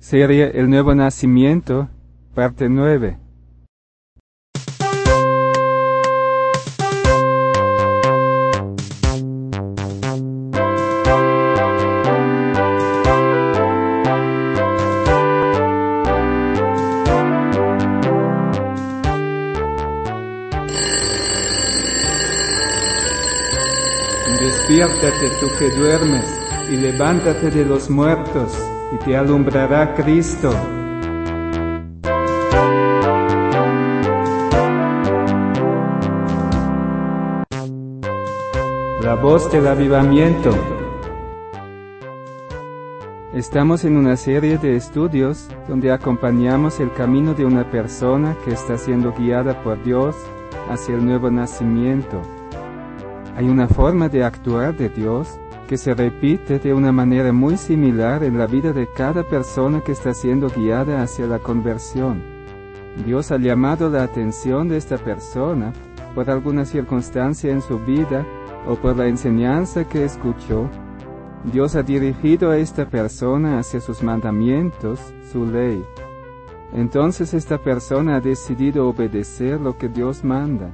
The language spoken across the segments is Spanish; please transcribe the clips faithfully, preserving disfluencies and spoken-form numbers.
Serie El Nuevo Nacimiento, parte nueve. Despiértate tú que duermes, y levántate de los muertos, y te alumbrará Cristo. La voz del avivamiento. Estamos en una serie de estudios donde acompañamos el camino de una persona que está siendo guiada por Dios hacia el nuevo nacimiento. Hay una forma de actuar de Dios que se repite de una manera muy similar en la vida de cada persona que está siendo guiada hacia la conversión. Dios ha llamado la atención de esta persona por alguna circunstancia en su vida o por la enseñanza que escuchó. Dios ha dirigido a esta persona hacia sus mandamientos, su ley. Entonces esta persona ha decidido obedecer lo que Dios manda.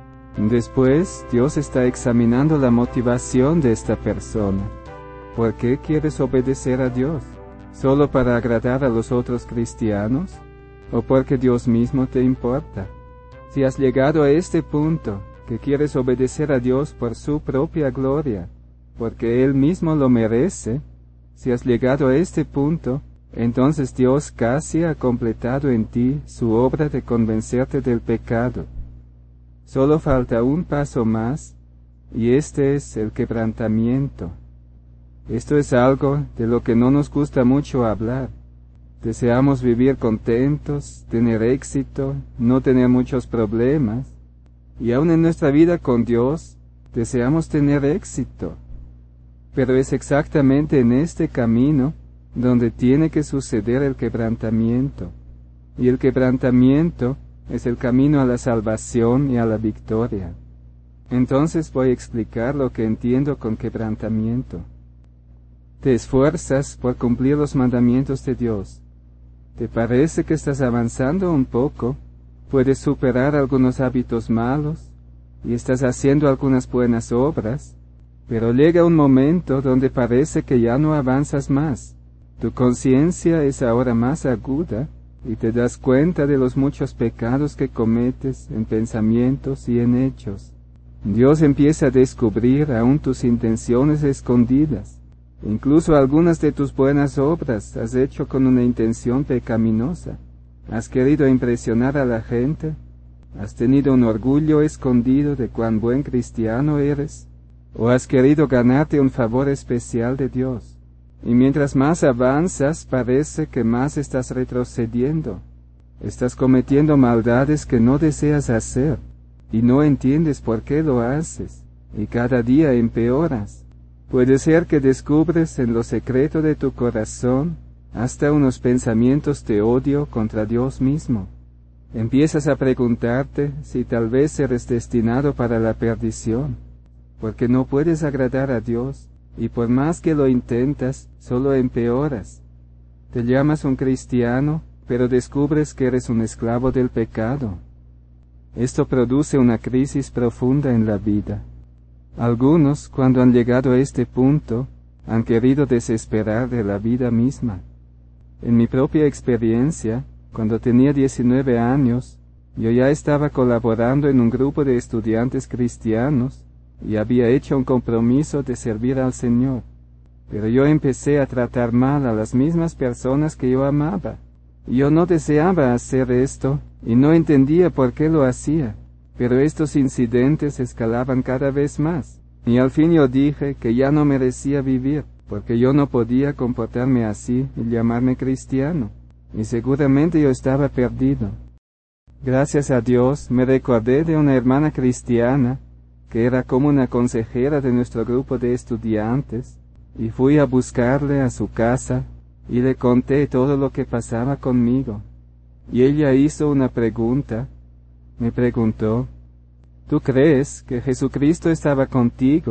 Después, Dios está examinando la motivación de esta persona. ¿Por qué quieres obedecer a Dios? ¿Solo para agradar a los otros cristianos? ¿O porque Dios mismo te importa? Si has llegado a este punto, que quieres obedecer a Dios por su propia gloria, porque Él mismo lo merece, si has llegado a este punto, entonces Dios casi ha completado en ti su obra de convencerte del pecado. Solo falta un paso más, y este es el quebrantamiento. Esto es algo de lo que no nos gusta mucho hablar. Deseamos vivir contentos, tener éxito, no tener muchos problemas, y aún en nuestra vida con Dios, deseamos tener éxito. Pero es exactamente en este camino donde tiene que suceder el quebrantamiento. Y el quebrantamiento es el camino a la salvación y a la victoria. Entonces voy a explicar lo que entiendo con quebrantamiento. Te esfuerzas por cumplir los mandamientos de Dios. ¿Te parece que estás avanzando un poco? Puedes superar algunos hábitos malos y estás haciendo algunas buenas obras, pero llega un momento donde parece que ya no avanzas más. Tu conciencia es ahora más aguda y te das cuenta de los muchos pecados que cometes en pensamientos y en hechos. Dios empieza a descubrir aún tus intenciones escondidas. Incluso algunas de tus buenas obras has hecho con una intención pecaminosa. Has querido impresionar a la gente. Has tenido un orgullo escondido de cuán buen cristiano eres. O has querido ganarte un favor especial de Dios. Y mientras más avanzas, parece que más estás retrocediendo. Estás cometiendo maldades que no deseas hacer, y no entiendes por qué lo haces, y cada día empeoras. Puede ser que descubres en lo secreto de tu corazón hasta unos pensamientos de odio contra Dios mismo. Empiezas a preguntarte si tal vez eres destinado para la perdición, porque no puedes agradar a Dios. Y por más que lo intentas, solo empeoras. Te llamas un cristiano, pero descubres que eres un esclavo del pecado. Esto produce una crisis profunda en la vida. Algunos, cuando han llegado a este punto, han querido desesperar de la vida misma. En mi propia experiencia, cuando tenía diecinueve años, yo ya estaba colaborando en un grupo de estudiantes cristianos, y había hecho un compromiso de servir al Señor. Pero yo empecé a tratar mal a las mismas personas que yo amaba. Yo no deseaba hacer esto, y no entendía por qué lo hacía. Pero estos incidentes escalaban cada vez más, y al fin yo dije que ya no merecía vivir, porque yo no podía comportarme así y llamarme cristiano, y seguramente yo estaba perdido. Gracias a Dios me recordé de una hermana cristiana, que era como una consejera de nuestro grupo de estudiantes, y fui a buscarle a su casa, y le conté todo lo que pasaba conmigo. Y ella hizo una pregunta. Me preguntó, ¿tú crees que Jesucristo estaba contigo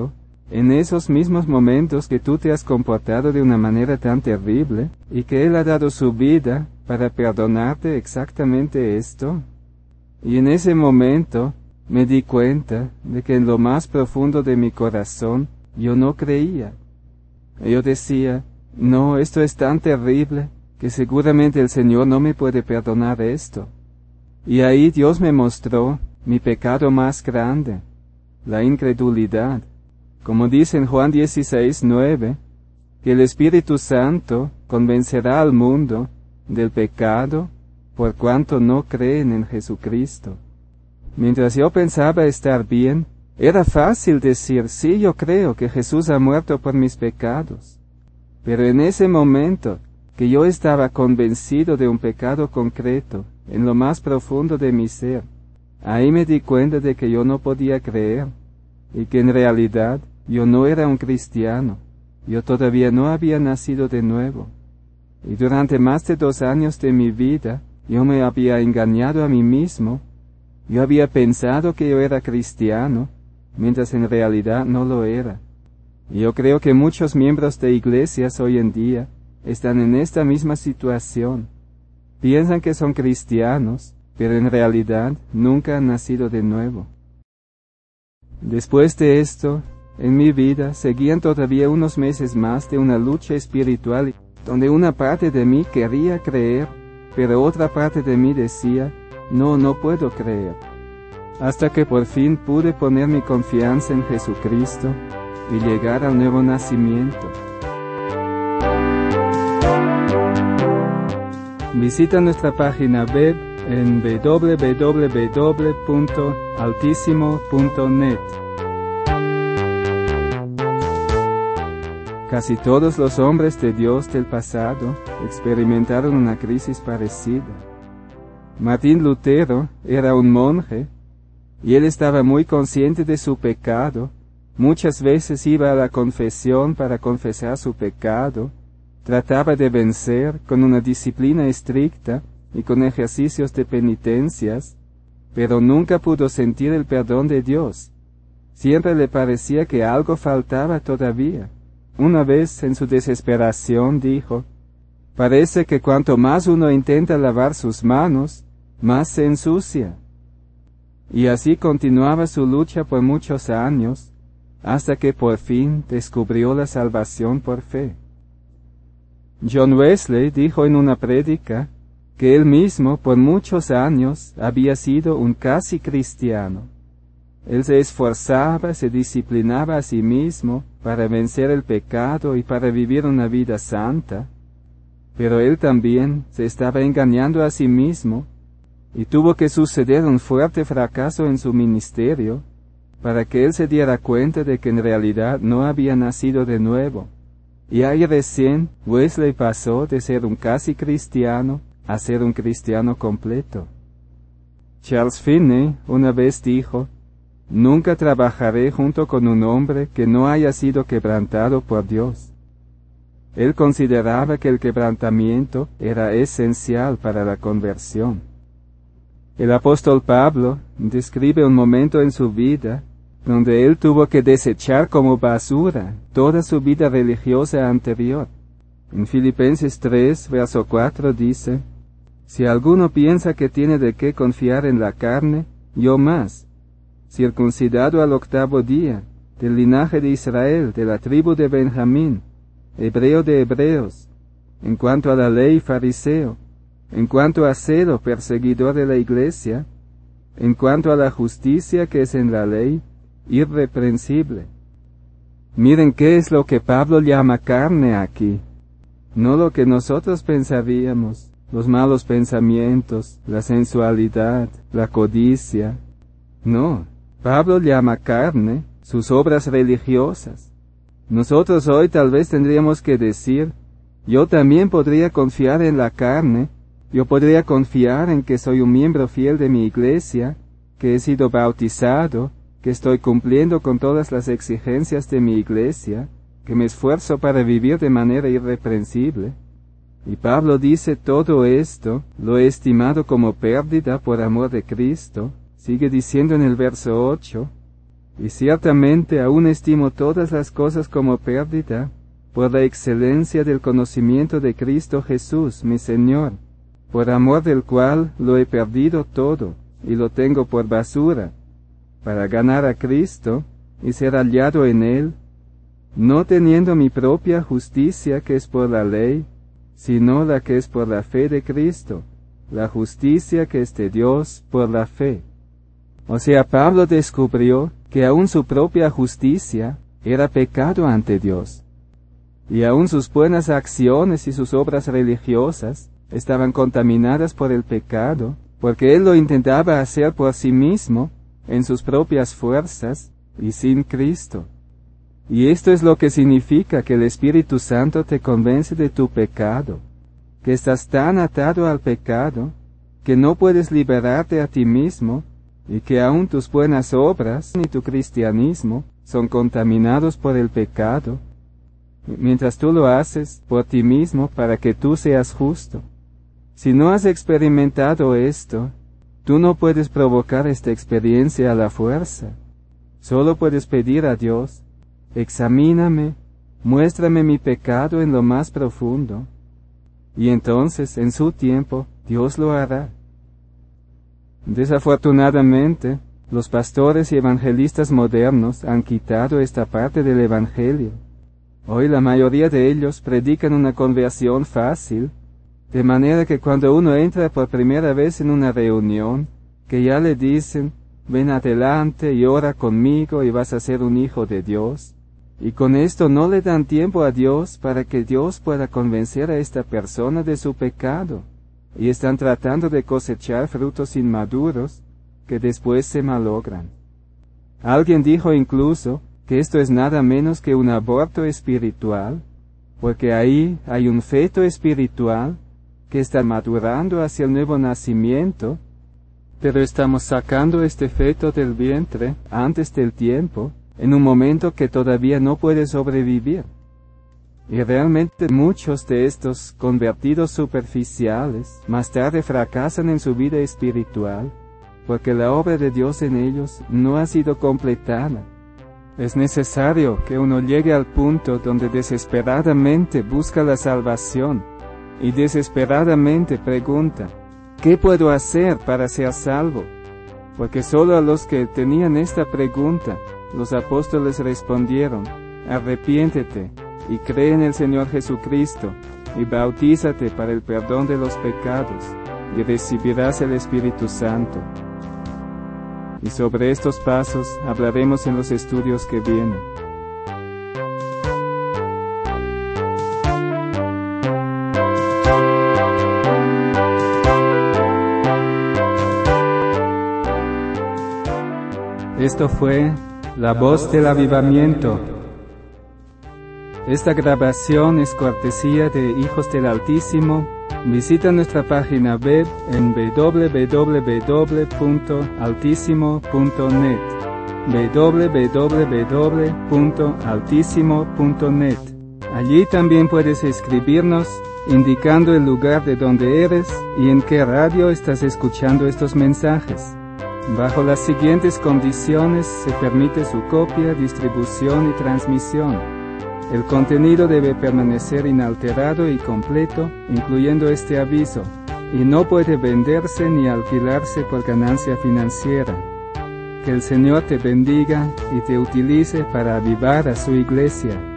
en esos mismos momentos que tú te has comportado de una manera tan terrible, y que Él ha dado su vida para perdonarte exactamente esto? Y en ese momento me di cuenta de que en lo más profundo de mi corazón yo no creía. Yo decía, no, esto es tan terrible que seguramente el Señor no me puede perdonar esto. Y ahí Dios me mostró mi pecado más grande, la incredulidad. Como dice en Juan dieciséis, nueve, que el Espíritu Santo convencerá al mundo del pecado por cuanto no creen en Jesucristo. Mientras yo pensaba estar bien, era fácil decir, sí, yo creo que Jesús ha muerto por mis pecados. Pero en ese momento que yo estaba convencido de un pecado concreto, en lo más profundo de mi ser, ahí me di cuenta de que yo no podía creer, y que en realidad yo no era un cristiano, yo todavía no había nacido de nuevo. Y durante más de dos años de mi vida, yo me había engañado a mí mismo, yo había pensado que yo era cristiano, mientras en realidad no lo era. Y yo creo que muchos miembros de iglesias hoy en día están en esta misma situación. Piensan que son cristianos, pero en realidad nunca han nacido de nuevo. Después de esto, en mi vida seguían todavía unos meses más de una lucha espiritual, donde una parte de mí quería creer, pero otra parte de mí decía, no, no puedo creer. Hasta que por fin pude poner mi confianza en Jesucristo y llegar al nuevo nacimiento. Visita nuestra página web en doble u doble u doble u punto altísimo punto net. Casi todos los hombres de Dios del pasado experimentaron una crisis parecida. Martín Lutero era un monje, y él estaba muy consciente de su pecado. Muchas veces iba a la confesión para confesar su pecado, trataba de vencer con una disciplina estricta y con ejercicios de penitencias, pero nunca pudo sentir el perdón de Dios. Siempre le parecía que algo faltaba todavía. Una vez, en su desesperación, dijo, parece que cuanto más uno intenta lavar sus manos, más se ensucia. Y así continuaba su lucha por muchos años, hasta que por fin descubrió la salvación por fe. John Wesley dijo en una prédica que él mismo por muchos años había sido un casi cristiano. Él se esforzaba, se disciplinaba a sí mismo para vencer el pecado y para vivir una vida santa, pero él también se estaba engañando a sí mismo, y tuvo que suceder un fuerte fracaso en su ministerio para que él se diera cuenta de que en realidad no había nacido de nuevo. Y ahí recién Wesley pasó de ser un casi cristiano a ser un cristiano completo. Charles Finney una vez dijo, nunca trabajaré junto con un hombre que no haya sido quebrantado por Dios. Él consideraba que el quebrantamiento era esencial para la conversión. El apóstol Pablo describe un momento en su vida donde él tuvo que desechar como basura toda su vida religiosa anterior. En Filipenses tres, verso cuatro dice, si alguno piensa que tiene de qué confiar en la carne, yo más, circuncidado al octavo día, del linaje de Israel, de la tribu de Benjamín, hebreo de hebreos, en cuanto a la ley fariseo, en cuanto a celo perseguidor de la iglesia, en cuanto a la justicia que es en la ley, irreprensible. Miren qué es lo que Pablo llama carne aquí, no lo que nosotros pensaríamos, los malos pensamientos, la sensualidad, la codicia. No, Pablo llama carne sus obras religiosas. Nosotros hoy tal vez tendríamos que decir, yo también podría confiar en la carne, yo podría confiar en que soy un miembro fiel de mi iglesia, que he sido bautizado, que estoy cumpliendo con todas las exigencias de mi iglesia, que me esfuerzo para vivir de manera irreprensible. Y Pablo dice todo esto lo he estimado como pérdida por amor de Cristo. Sigue diciendo en el verso ocho, Y ciertamente aún estimo todas las cosas como pérdida, por la excelencia del conocimiento de Cristo Jesús, mi Señor, por amor del cual lo he perdido todo, y lo tengo por basura, para ganar a Cristo, y ser hallado en Él, no teniendo mi propia justicia que es por la ley, sino la que es por la fe de Cristo, la justicia que es de Dios por la fe. O sea, Pablo descubrió que aún su propia justicia era pecado ante Dios, y aún sus buenas acciones y sus obras religiosas estaban contaminadas por el pecado, porque él lo intentaba hacer por sí mismo, en sus propias fuerzas, y sin Cristo. Y esto es lo que significa que el Espíritu Santo te convence de tu pecado, que estás tan atado al pecado, que no puedes liberarte a ti mismo, y que aún tus buenas obras ni tu cristianismo son contaminados por el pecado, mientras tú lo haces por ti mismo para que tú seas justo. Si no has experimentado esto, tú no puedes provocar esta experiencia a la fuerza. Solo puedes pedir a Dios, examíname, muéstrame mi pecado en lo más profundo, y entonces, en su tiempo, Dios lo hará. Desafortunadamente, los pastores y evangelistas modernos han quitado esta parte del Evangelio. Hoy la mayoría de ellos predican una conversión fácil, de manera que cuando uno entra por primera vez en una reunión, que ya le dicen, ven adelante y ora conmigo y vas a ser un hijo de Dios, y con esto no le dan tiempo a Dios para que Dios pueda convencer a esta persona de su pecado, y están tratando de cosechar frutos inmaduros que después se malogran. Alguien dijo incluso que esto es nada menos que un aborto espiritual, porque ahí hay un feto espiritual que está madurando hacia el nuevo nacimiento, pero estamos sacando este feto del vientre antes del tiempo, en un momento que todavía no puede sobrevivir. Y realmente muchos de estos convertidos superficiales más tarde fracasan en su vida espiritual, porque la obra de Dios en ellos no ha sido completada. Es necesario que uno llegue al punto donde desesperadamente busca la salvación, y desesperadamente pregunta, ¿qué puedo hacer para ser salvo? Porque solo a los que tenían esta pregunta, los apóstoles respondieron, arrepiéntete, y cree en el Señor Jesucristo, y bautízate para el perdón de los pecados, y recibirás el Espíritu Santo. Y sobre estos pasos hablaremos en los estudios que vienen. Esto fue La Voz del Avivamiento. Esta grabación es cortesía de Hijos del Altísimo. Visita nuestra página web en doble u doble u doble u punto altísimo punto net, doble u doble u doble u punto altísimo punto net. Allí también puedes escribirnos, indicando el lugar de donde eres y en qué radio estás escuchando estos mensajes. Bajo las siguientes condiciones se permite su copia, distribución y transmisión. El contenido debe permanecer inalterado y completo, incluyendo este aviso, y no puede venderse ni alquilarse por ganancia financiera. Que el Señor te bendiga y te utilice para avivar a su iglesia.